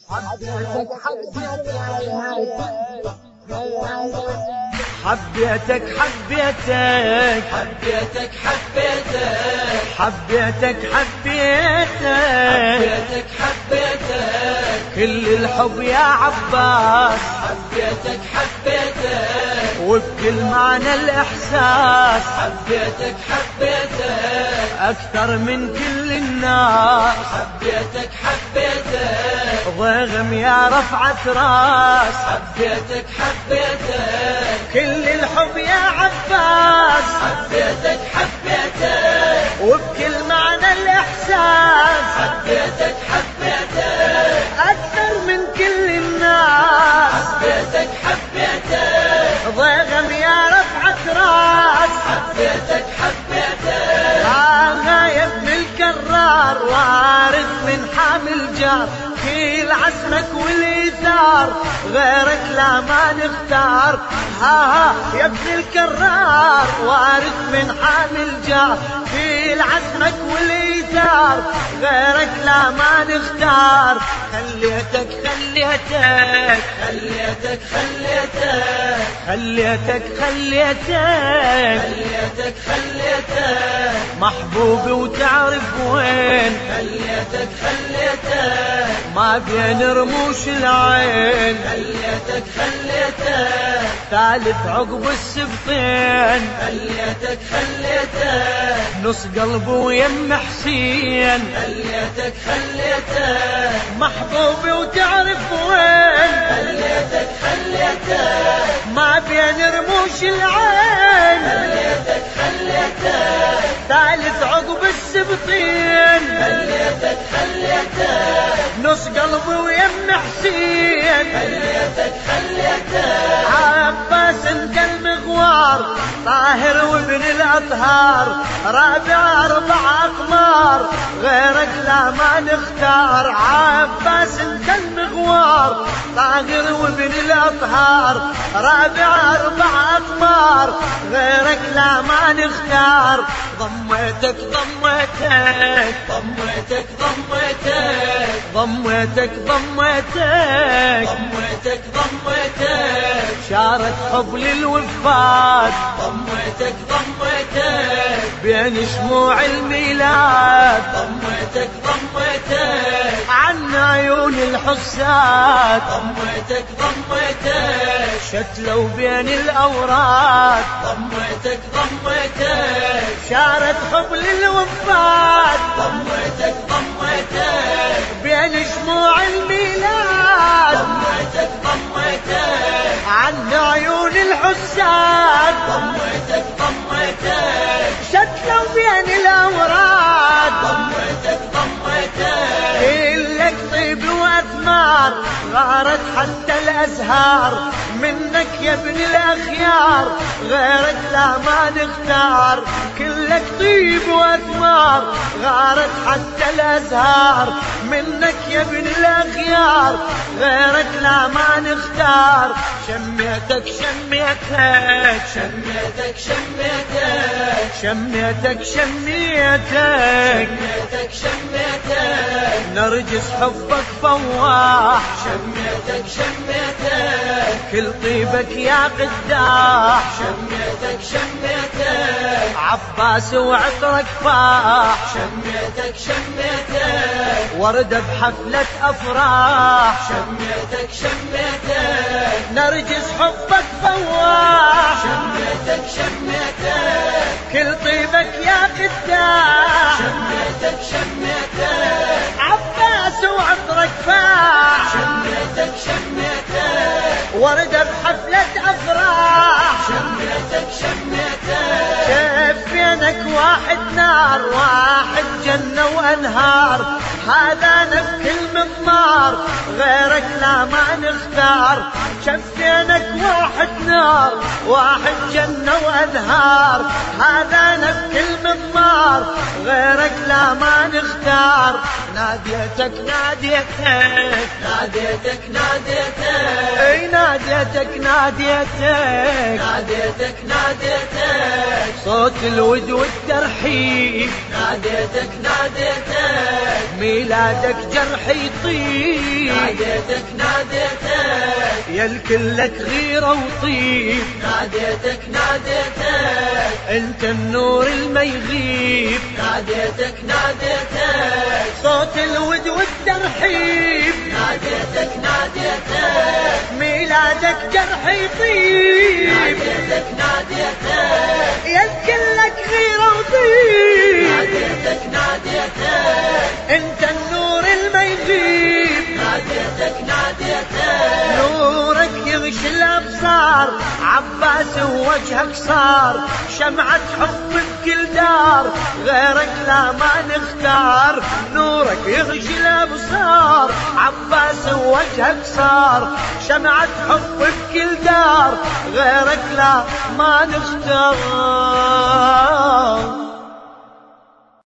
حبيتك حبيتك حبيتك حبيتك حبيتك حبيتك حبيتك حبيتك كل الحب يا عباس حبيتك حبيتك وبكل معنى الإحساس حبيتك حبيتك أكثر من كل الناس حبيتك حبيتك ضغم يا رفعة راس حبيتك حبيتك كل الحب يا عباس حبيتك حبيتك وبكل معنى الإحساس حبيتك حبيتك أكثر من كل الناس حبيتك حبيتك ضغم يا رفعة راس حبيتك حبيتك يا ابن الكرار وارث من حامل جار كيل عزمك والإيثار غيرك لا ما نختار يا ابن الكرار وارث من حامل جار كيل عزمك والإيثار غيرك لا ما نختار خليتك خليتك خليتك خليتك خليتك خليتك خليتك خليتك محبوبي وتعرف وين خليتك خليتك ما بين رموش العين خليتك خليتك ثالث عقب السبطين خليتك خليتك نص قلبه ويم حسين خليتك خليتك محبوبي وتعرف وين خليتك خليتك ما بين رموش العين خليتك خليتك ثالث عقب السبطين خليتك خليتك نص قلبي ويم حسين خليتك خليتك عباس انت المغوار طاهر وابن الاطهار رابع اربع اقمار غيرك لا ما نختار عباس انت المغوار طاهر وابن الاطهار رابع اربع اقمار غيرك لا ما نختار ضميتك ضميتك ضميتك ضميتك ضميتك ضميتك ضميتك ضميتك شارت حب للوفاد ضميتك ضميتك بين شموع الميلاد ضميتك ضميتك عن عيون الحساد ضميتك ضميتك شتلوا بين الأوراد ضميتك ضميتك شارت حب للوفاد ضميتك ضميتك بين شموع الميلاد ضميتك ضميتك عن عيون الحساد ضميتك ضميتك شتلوا بين الأوراد ضميتك ضميتك كلك طيب وأثمار غارت حتى الأزهار منك يا ابن الأخيار غيرك لا ما نختار كلك طيب وأثمار غارت حتى الأزهار منك يا ابن الأخيار غيرك لا ما نختار شميتك شميتك شميتك شميتك شميتك شميتك شميتك شميتك نرجس حبك فواح شميتك شميتك كل طيبك يا قداح شميتك شميتك عباس وعطرك فاح شميتك شميتك وردة بحفلة أفراح شميتك شميتك نرجس حبك فواح شميتك شميتك كل طيبك يا قداح شميتك شميتك عباس وعطرك فاح شميتك شميتك وردة بحفلة أفراح شميتك شميتك شفينك واحد نار واحد جنة وأنهار هذا بكل مضمار غيرك لا ما نختار شفينك بينك واحد نار واحد جنة وأنهار، هذا بكل مضمار غيرك لا ما نختار. ناديتك ناديتك ناديتك ناديتك اي ناديتك ناديتك ناديتك ناديتك صوت الود والترحيب، ناديتك ناديتك ميلادك جرح يطيب، ناديتك ناديتك يا الكل لك غيرة وطيب، ناديتك ناديتك انت النور الما يغيب، ناديتك ناديتك صوت الود والترحيب، ناديتك ناديتك ميلادك جرح يطيب، ناديتك ناديتك يا الكل لك غيرة وطيب، ناديتك ناديتك انت النور الما يغيب، ناديتك ناديتك نورك يغشي الابصار، عباس ووجهك صار شمعة حب بكل دار، غيرك لا ما نختار. نورك يغشي الابصار، عباس ووجهك صار شمعة حب بكل دار، غيرك لا ما نختار.